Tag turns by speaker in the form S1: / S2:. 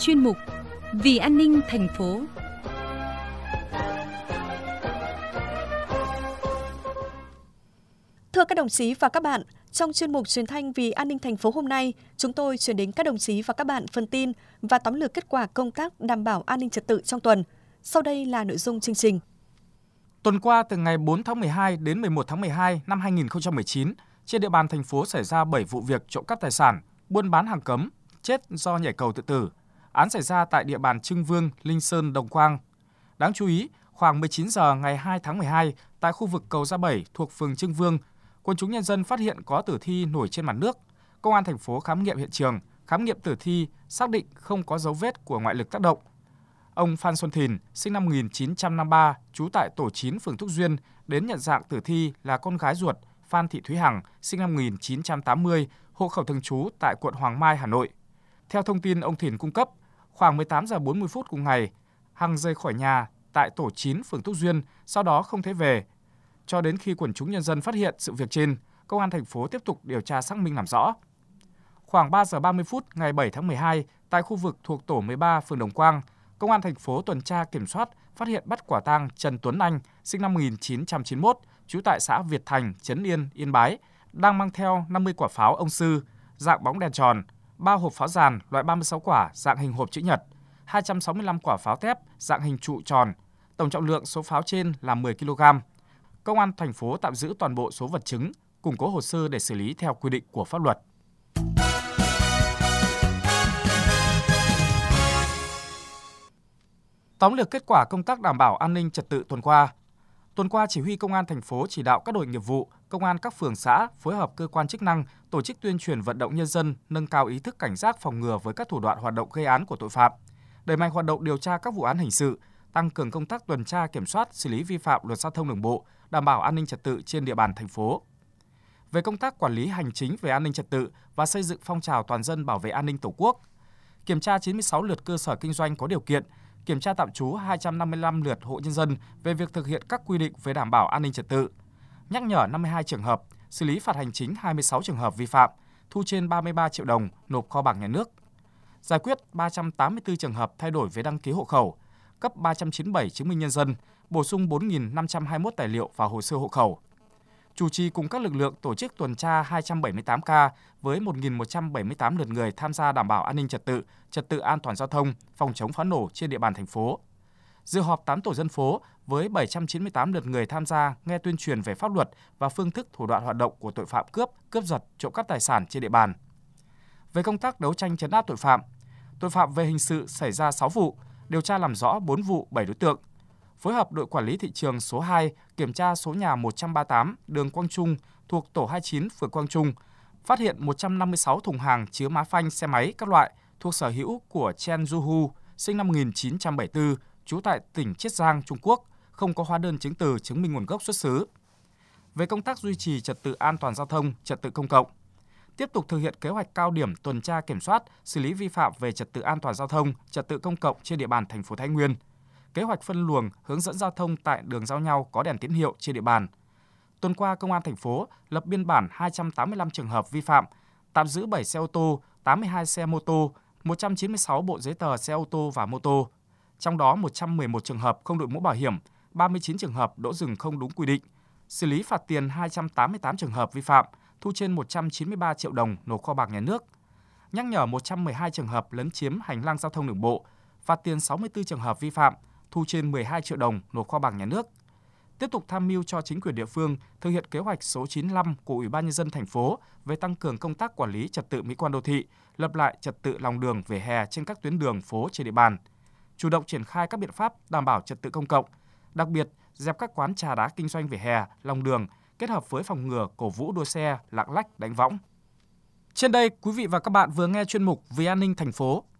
S1: chuyên mục Vì an ninh thành phố.
S2: Thưa các đồng chí và các bạn, trong chuyên mục truyền thanh Vì an ninh thành phố hôm nay, chúng tôi chuyển đến các đồng chí và các bạn phần tin và tóm lược kết quả công tác đảm bảo an ninh trật tự trong tuần. Sau đây là nội dung chương trình.
S3: Tuần qua, từ ngày 4 tháng 12 đến 11 tháng 12 năm 2019, trên địa bàn thành phố xảy ra 7 vụ việc trộm cắp tài sản, buôn bán hàng cấm, chết do nhảy cầu tự tử. Án xảy ra tại địa bàn Trưng Vương, Linh Sơn, Đồng Quang. Đáng chú ý, khoảng 19 giờ ngày 2 tháng 12, tại khu vực cầu Gia Bảy thuộc phường Trưng Vương, quần chúng nhân dân phát hiện có tử thi nổi trên mặt nước. Công an thành phố khám nghiệm hiện trường, khám nghiệm tử thi, xác định không có dấu vết của ngoại lực tác động. Ông Phan Xuân Thìn, sinh năm 1953, trú tại tổ 9 phường Thúc Duyên, đến nhận dạng tử thi là con gái ruột Phan Thị Thúy Hằng, sinh năm 1980, hộ khẩu thường trú tại quận Hoàng Mai, Hà Nội. Theo thông tin ông Thìn cung cấp, khoảng 18 giờ 40 phút cùng ngày, Hằng rời khỏi nhà tại tổ 9 phường Thúc Duyên, sau đó không thấy về. Cho đến khi quần chúng nhân dân phát hiện sự việc trên, Công an thành phố tiếp tục điều tra xác minh làm rõ. Khoảng 3 giờ 30 phút ngày 7 tháng 12, tại khu vực thuộc tổ 13 phường Đồng Quang, Công an thành phố tuần tra kiểm soát phát hiện bắt quả tang Trần Tuấn Anh, sinh năm 1991, trú tại xã Việt Thành, Trấn Yên, Yên Bái, đang mang theo 50 quả pháo ông sư dạng bóng đèn tròn, 3 hộp pháo giàn loại 36 quả dạng hình hộp chữ nhật, 265 quả pháo thép dạng hình trụ tròn. Tổng trọng lượng số pháo trên là 10 kg. Công an thành phố tạm giữ toàn bộ số vật chứng, củng cố hồ sơ để xử lý theo quy định của pháp luật. Tóm lược kết quả công tác đảm bảo an ninh trật tự tuần qua. Tuần qua, Chỉ huy Công an thành phố chỉ đạo các đội nghiệp vụ, công an các phường xã phối hợp cơ quan chức năng tổ chức tuyên truyền vận động nhân dân nâng cao ý thức cảnh giác phòng ngừa với các thủ đoạn hoạt động gây án của tội phạm, đẩy mạnh hoạt động điều tra các vụ án hình sự, tăng cường công tác tuần tra kiểm soát, xử lý vi phạm luật giao thông đường bộ, đảm bảo an ninh trật tự trên địa bàn thành phố. Về công tác quản lý hành chính về an ninh trật tự và xây dựng phong trào toàn dân bảo vệ an ninh Tổ quốc, kiểm tra 96 lượt cơ sở kinh doanh có điều kiện, kiểm tra tạm trú 255 lượt hộ nhân dân về việc thực hiện các quy định về đảm bảo an ninh trật tự, nhắc nhở 52 trường hợp, xử lý phạt hành chính 26 trường hợp vi phạm, thu trên 33 triệu đồng nộp kho bạc nhà nước, giải quyết 384 trường hợp thay đổi về đăng ký hộ khẩu, cấp 397 chứng minh nhân dân, bổ sung 4.521 tài liệu vào hồ sơ hộ khẩu. Chủ trì cùng các lực lượng tổ chức tuần tra 278 ca với 1.178 lượt người tham gia đảm bảo an ninh trật tự an toàn giao thông, phòng chống pháo nổ trên địa bàn thành phố. Dự họp 8 tổ dân phố với 798 lượt người tham gia nghe tuyên truyền về pháp luật và phương thức thủ đoạn hoạt động của tội phạm cướp giật, trộm cắp tài sản trên địa bàn. Về công tác đấu tranh trấn áp tội phạm về hình sự xảy ra 6 vụ, điều tra làm rõ 4 vụ 7 đối tượng. Phối hợp đội quản lý thị trường số 2 kiểm tra số nhà 138 đường Quang Trung thuộc tổ 29 phường Quang Trung, phát hiện 156 thùng hàng chứa má phanh xe máy các loại thuộc sở hữu của Chen Zuhu, sinh năm 1974, trú tại tỉnh Chiết Giang, Trung Quốc, không có hóa đơn chứng từ chứng minh nguồn gốc xuất xứ. Về công tác duy trì trật tự an toàn giao thông, trật tự công cộng, tiếp tục thực hiện kế hoạch cao điểm tuần tra kiểm soát, xử lý vi phạm về trật tự an toàn giao thông, trật tự công cộng trên địa bàn thành phố Thái Nguyên. Kế hoạch phân luồng, hướng dẫn giao thông tại đường giao nhau có đèn tín hiệu trên địa bàn. Tuần qua, Công an thành phố lập biên bản 285 trường hợp vi phạm, tạm giữ 7 xe ô tô, 82 xe mô tô, 196 bộ giấy tờ xe ô tô và mô tô. Trong đó 111 trường hợp không đội mũ bảo hiểm, 39 trường hợp đỗ dừng không đúng quy định, xử lý phạt tiền 288 trường hợp vi phạm, thu trên 193 triệu đồng nộp kho bạc nhà nước. Nhắc nhở 112 trường hợp lấn chiếm hành lang giao thông đường bộ, phạt tiền 64 trường hợp vi phạm, thu trên 12 triệu đồng nộp kho bạc nhà nước. Tiếp tục tham mưu cho chính quyền địa phương thực hiện kế hoạch số 95 của Ủy ban nhân dân thành phố về tăng cường công tác quản lý trật tự mỹ quan đô thị, lập lại trật tự lòng đường vỉa hè trên các tuyến đường phố trên địa bàn. Chủ động triển khai các biện pháp đảm bảo trật tự công cộng, đặc biệt dẹp các quán trà đá kinh doanh vỉa hè, lòng đường, kết hợp với phòng ngừa cổ vũ đua xe, lạng lách đánh võng. Trên đây, quý vị và các bạn vừa nghe chuyên mục Vì an ninh thành phố